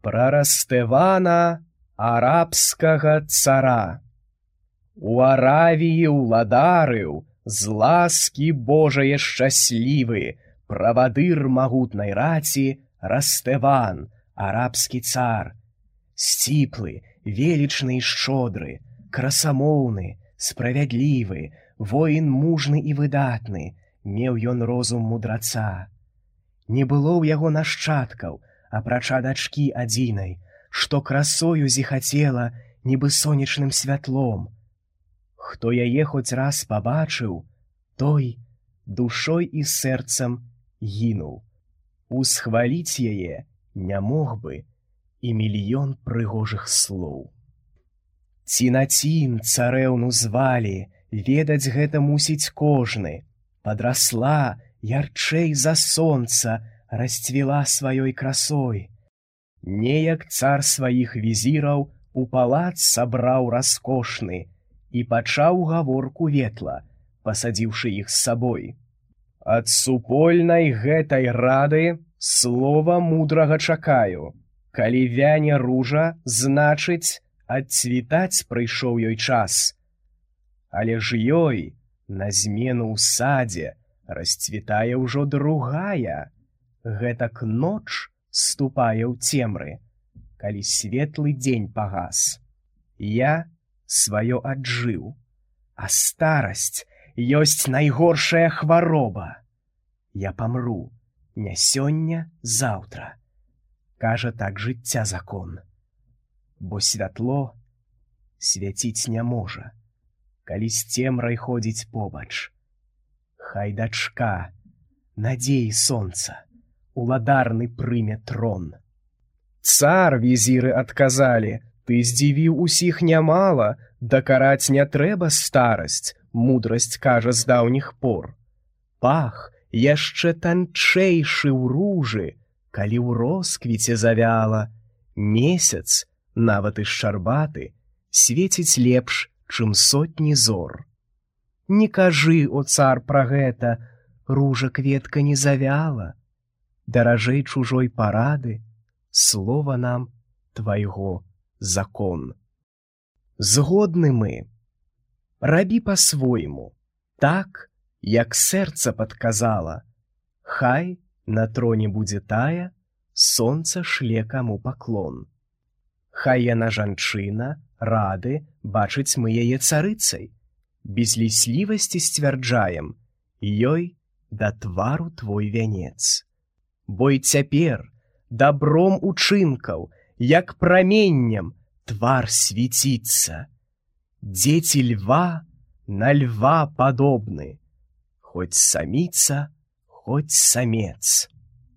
пра Растэвана, арабскага цара. У Аравіі ўладарыў, з ласкі Божае шчаслівы, правадыр магутнай раці Растэван, арабскі цар. Сціплы, велічны і шчодры, красамоўны, справядлівы, воін мужны і выдатны, меў ён розум мудраца. Не было ў яго нашчадкаў, апрача дачкі адзінай, што красою зіхацела, нібы сонечным святлом. Хто яе хоць раз пабачыў, той душой і сэрцам гінуў. Усхваліць яе не мог бы і мільён прыгожых слоў. Цінацін царэўну звалі, ведаць гэта мусіць кожны. Падрасла, ярчэй за сонца, расцвіла сваёй красой. Неяк цар сваіх візіраў у палац сабраў раскошны і пачаў гаворку ветла, пасадзіўшы іх з сабой. Ад супольнай гэтай рады слова мудрага чакаю. Калі вяне ружа, значыць, адцвітаць прыйшоў ёй час. Але ж ёй на змену ў садзе расцвітае ўжо другая. Гэтак ноч ступае ў цемры, калі светлы дзень пагас. Я сваё аджыў, а старасць ёсць найгоршая хвароба. Я памру не сёння, заўтра. Кажа так жыцця закон. Бо святло свяціць не можа, калі з цемрай ходзіць побач. Хай дачка, надзеі сонца, уладарны прыме трон. Цар, візіры адказалі, ты здзівіў усіх нямала, дакараць не трэба старасць, мудрасць кажа з даўніх пор. Пах яшчэ танчэйшы ў ружы, калі ў росквіце завяла, месяц, нават і шчарбаты, свеціць лепш, чым сотні зор. Не кажы, о цар, пра гэта, ружа кветка не завяла. Даражэй чужой парады, слова нам твайго закон. Згодны мы. Рабі па-свойму, так, як сэрца падказала. Хай на троне будзе тая, сонца шле каму паклон. Хай яна жанчына, рады, бачыць мы яе царыцай. Без ліслівасці сцвярджаем, ёй да твару твой вянец. Бо і цяпер дабром учынкаў, як праменнем, твар свіціцца. Дзеці льва на льва падобны, хоць саміца, хоць самец.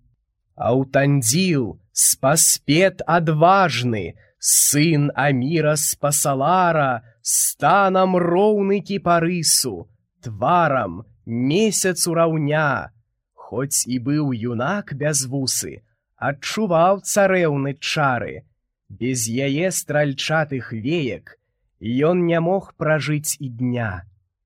Аўтандзіл, спаспет адважны, сын Аміра Спасалара, станам роўны кіпарысу, тварам месяцу раўня. Хоць і быў юнак без вусы, адчуваў царэўны чары. Без яе стральчатых веек ён не мог пражыць і дня.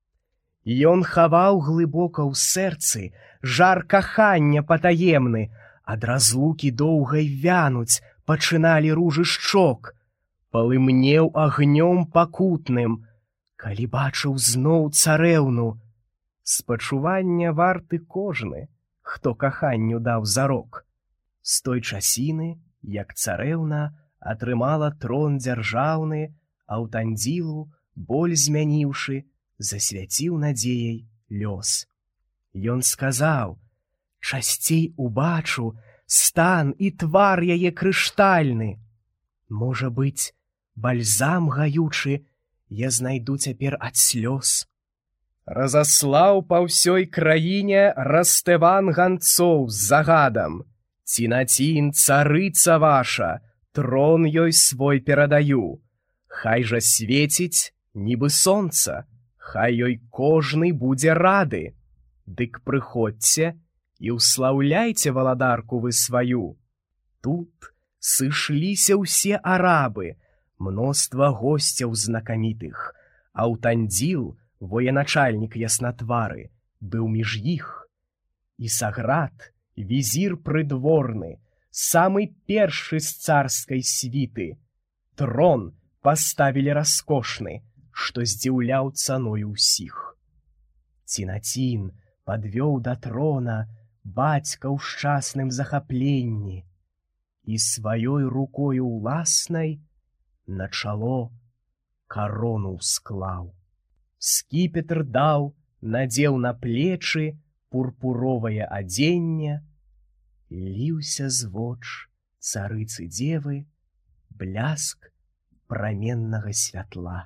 Ён хаваў глыбока ў сэрцы жар кахання патаемны, ад разлукі доўгай вянуць пачыналі ружы шчок, палымнеў агнём пакутным, калі бачыў зноў царэўну. Спачування варты кожны, хто каханню даў зарок. З той часіны, як царэўна атрымала трон дзяржаўны, Аўтандзілу, боль змяніўшы, засвяціў надзеяй лёс. Ён сказаў, часцей убачу стан і твар яе крыштальны. Можа быць, бальзам гаючы я знайду цяпер ад слёз. Разаслаў па ўсёй краіне Растэван ганцоў з загадам. Цінацін, царыца ваша, трон ёй свой перадаю. Хай жа свеціць, нібы сонца, хай ёй кожны будзе рады. Дык прыходзьце і ўслаўляйце валадарку вы сваю. Тут сышліся ўсе арабы, мноства госцяў знакамітых. Аўтандзіл, военачальнік яснатвары, быў між іх. І Саград, візір прыдворны, самы першы з царскай світы. Трон паставілі раскошны, што здзіўляў цаною ўсіх. Цінацін падвёў да трона бацька ў шчасным захапленні і сваёй рукою ўласнай на чало карону склаў. Скіпетр даў, надзеў на плечы пурпуровае адзенне, ліўся з воч царыцы дзевы бляск праменнага святла.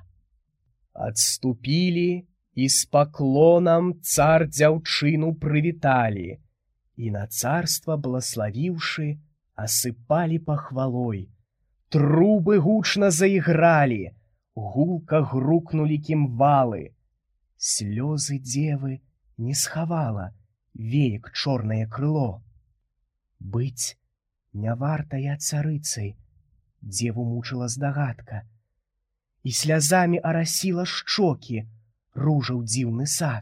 Адступілі і з паклонам цар дзяўчыну прывіталі, і на царства блаславіўшы, асыпалі пахвалой. Трубы гучна заігралі, гулка грукнулі кімвалы. Слёзы дзевы не схавала веек чорнае крыло. Быць не варта я царыцай, дзеву мучыла здагадка, і слязамі арасіла шчокі, ружаў дзіўны сад.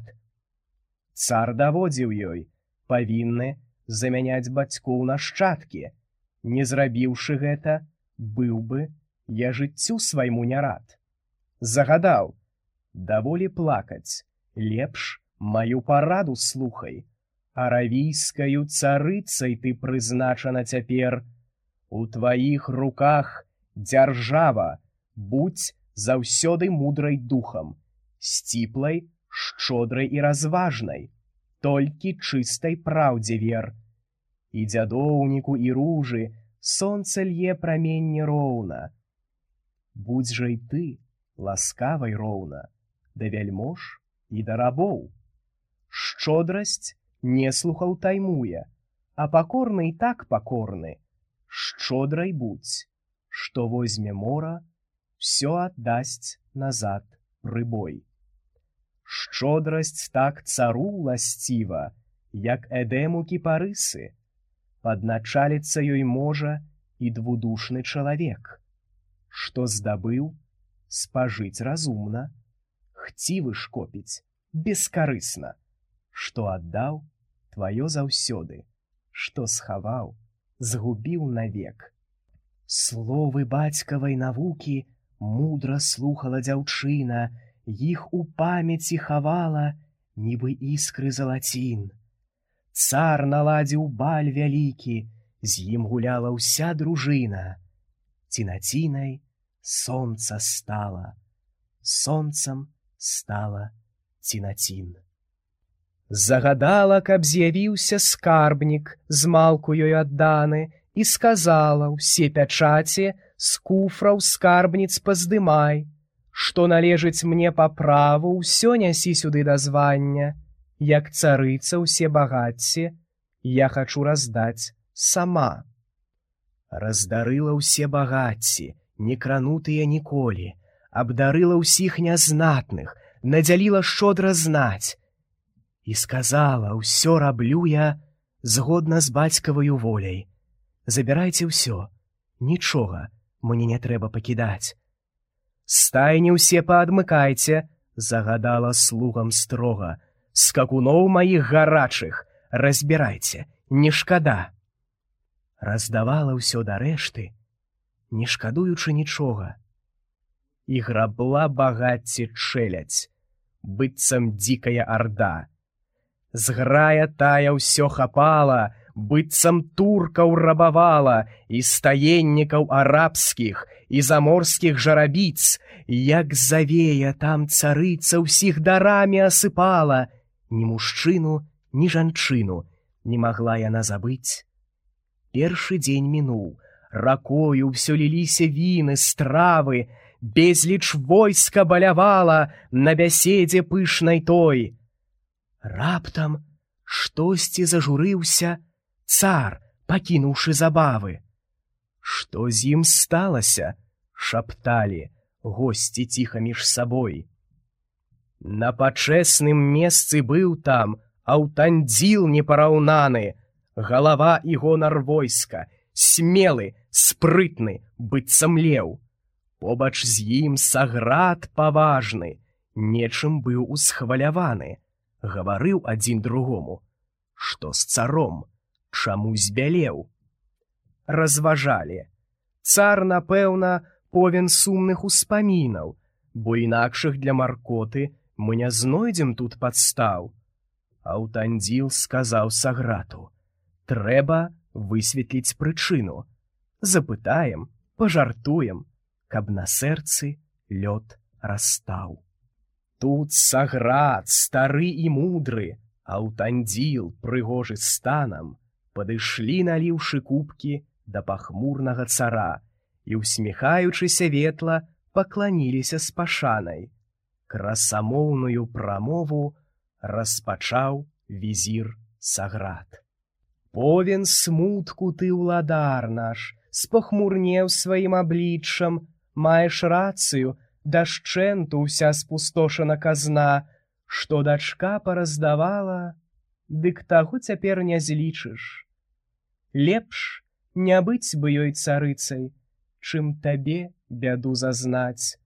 Цар даводзіў ёй, павінны замяняць бацькоў нашчадкі. Не зрабіўшы гэта, быў бы я жыццю свайму не рад. Загадаў, даволі плакаць, лепш маю параду слухай. Аравійскаю царыцай ты прызначана цяпер. У тваіх руках дзяржава, будзь заўсёды мудрай духам, сціплай, шчодрай і разважнай, толькі чыстай праўдзе вер. І дзядоўніку і ружы сонца лье праменне роўна. Будзь жа й ты ласкавай роўна да вяльмож і да рабоў. Шчодрасць неслухаў таймуе, а пакорны і так пакорны. Шчодрай будзь, што возьме мора, всё аддасць назад прыбой. Шчодрасць так цару ўласціва, як Эдэму кіпарысы. Падначаліцца ёй можа і двудушны чалавек. Што здабыў, спажыць разумна, хцівы ж копіць бескарысна. Што аддаў, тваё заўсёды, што схаваў, згубіў навек. Словы бацькавай навукі мудра слухала дзяўчына, іх у памяці хавала, нібы іскры залацін. Цар наладзіў баль вялікі, з ім гуляла ўся дружына. Цінацінай сонца стала, сонцам стала Цінацін. Загадала, каб з'явіўся скарбнік, змалку ёй адданы, і сказала ўсе пячаці з куфраў скарбніц паздымай, што належыць мне па праву, ўсё нясі сюды да звання. Як царыца ўсе багацці, я хачу раздаць сама. Раздарыла ўсе багацці, не кранутыя ніколі, абдарыла ўсіх нязнатных, надзяліла шчодра знаць. І сказала, ўсё раблю я згодна з бацькаваю воляй. Забірайце ўсё, нічога мне не трэба пакідаць. Стайні ўсе паадмыкайце, загадала слугам строга. Скакуноў маіх гарачых разбірайце, не шкада. Раздавала ўсё да рэшты, не шкадуючы нічога. І грабла багацці чэляць, быццам дзікая арда. Зграя тая ўсё хапала, быццам туркаў рабавала, і стаеннікаў арабскіх, і заморскіх жарабіц, як завея там царыца ўсіх дарамі асыпала. Ні мужчыну, ні жанчыну не магла яна забыць. Першы дзень мінуў, ракою ўсё ліліся віны, стравы, безліч войска балявала на бяседзе пышнай той. Раптам штосьці зажурыўся цар, пакінуўшы забавы. Што з ім сталася, шапталі госці ціха між сабой. На пачэсным месцы быў там аўтандзіл непараўнаны, галава і гонар войска, смелы, спрытны, быццам леў. Побач з ім саград паважны, нечым быў усхваляваны. Гаварыў адзін другому, што з царом, чаму збялеў. разважалі. Цар, напэўна, повен сумных успамінаў, бо інакшых для маркоты мы не знойдзем тут падстаў. Аўтандзіл сказаў Саграту: «Трэба высветліць прычыну. Запытаем, пажартуем, каб на сэрцы лёд растаў». Тут Саграт, стары і мудры, Аўтандзіл, прыгожы станам, падышлі, наліўшы кубкі да пахмурнага цара і, усміхаючыся ветла, пакланіліся з пашанай. Красамоўную прамову распачаў візір Саграт. «Повен смутку ты, ўладар наш, спахмурнеў сваім абліччам, маеш рацыю, дашчэнту ўся спустошана казна, што дачка параздавала, дык таго цяпер не злічыш. Лепш не быць бы ёй царыцай, чым табе бяду зазнаць».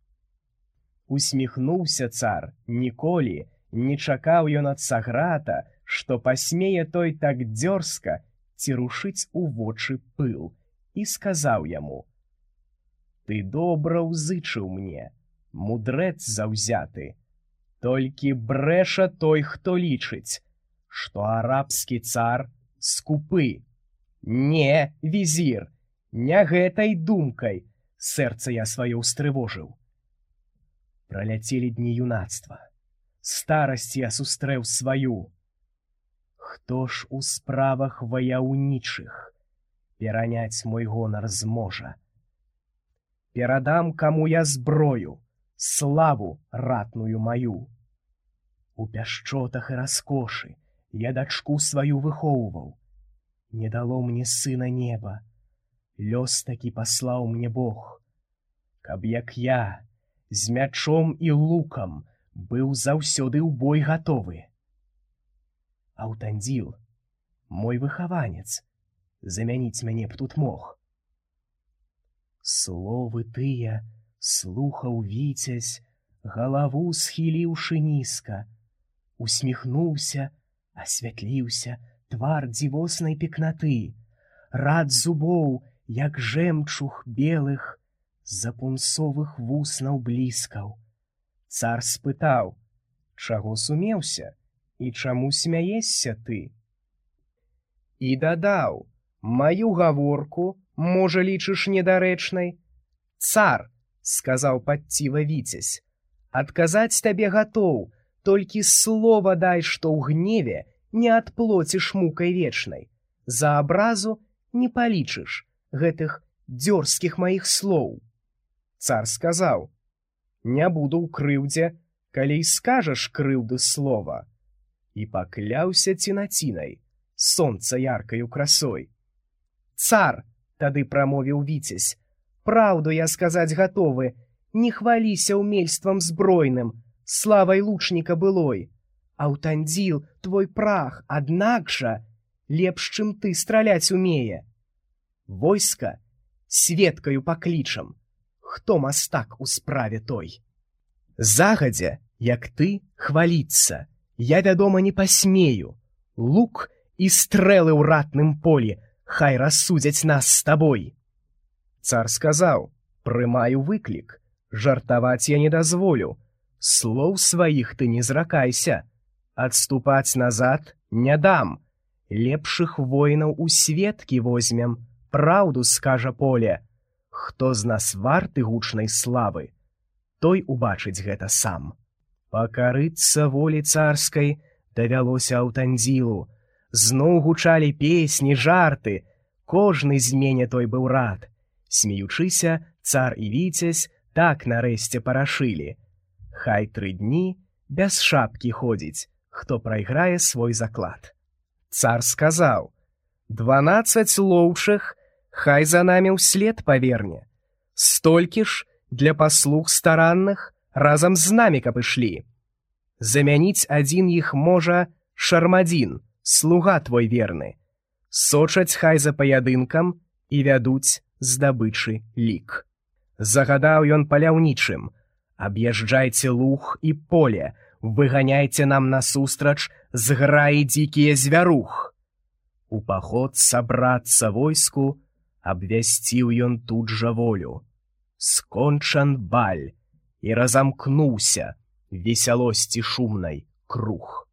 Усміхнуўся цар, ніколі не чакаў ён ад Саграта, што пасмее той так дзёрзка ці рушыць у вочы пыл, і сказаў яму: «Ты добра ўзычыў мне, мудрэц заўзяты, толькі брэша той, хто лічыць, што арабскі цар скупы. Не, візір, не гэтай думкай сэрца я сваё ўстрывожыў. Праляцелі дні юнацтва, старасць я сустрэў сваю. Хто ж у справах ваяўнічых пераняць мой гонар зможа? Перадам, каму я зброю, славу ратную маю. У пяшчотах і раскошы я дачку сваю выхоўваў. Не дало мне сына неба, лёс такі паслаў мне Бог, каб як я з мячом і лукам быў заўсёды ў бой гатовы. Аўтандзіл, мой выхаванец, замяніць мяне б тут мог». Словы тыя слухаў Віцязь, галаву схіліўшы нізка, усміхнуўся, асвятліўся твар дзівоснай пекнаты, рад зубоў, як жэмчуг белых, з-за пунцовых вуснаў бліскаў. Цар спытаў: «Чаго сумеўся і чаму смяешся ты?» І дадаў: «Маю гаворку, можа, лічыш недарэчнай?» «Цар, — сказаў падціва Віцязь, — адказаць табе гатоў, толькі слова дай, што ў гневе не адплоціш мукай вечнай. За абразу не палічыш гэтых дзёрзкіх маіх слоў». Цар сказаў: «Не буду ў крыўдзе, калі скажаш крыўды слова». І пакляўся цінацінай, сонца яркаю красой. «Цар, — тады прамовіў Віцязь, — праўду я сказаць гатовы, не хваліся ўмельствам збройным, славай лучніка былой. Аўтандзіл твой прах, аднак жа лепш, чым ты, страляць умее. Войска сведкаю паклічам, хто мастак у справе той. Загадзя, як ты, хваліцца, я, вядома, не пасмею. Лук і стрэлы ў ратным полі хай рассудзяць нас з табой». Цар сказаў: «Прымаю выклік, жартаваць я не дазволю. Слоў сваіх ты не зракайся, адступаць назад не дам. Лепшых воінаў у сведкі возьмем, праўду скажа поле. Хто з нас варты гучнай славы, той убачыць гэта сам». Пакарыцца волі царскай давялося Аўтандзілу. Зноў гучалі песні, жарты, кожны змене той быў рад. Смеючыся, цар і Віцязь так нарэшце парашылі: хай 3 дні без шапкі ходзіць, хто прайграе свой заклад. Цар сказаў: «12 лоўчых хай за намі ўслед паверне. Столькі ж для паслуг старанных разам з намі каб ішлі. Замяніць адзін іх можа Шармадзін, слуга твой верны. Сочаць хай за паядынкам і вядуць здабычы лік». Загадаў ён паляўнічым: «Аб'язджайце луг і поле, выганяйце нам насустрач зграі дзікія звярух». У паход сабрацца войску абвясціў ён тут жа волю. Скончан баль, і разамкнуўся весялосці шумнай круг.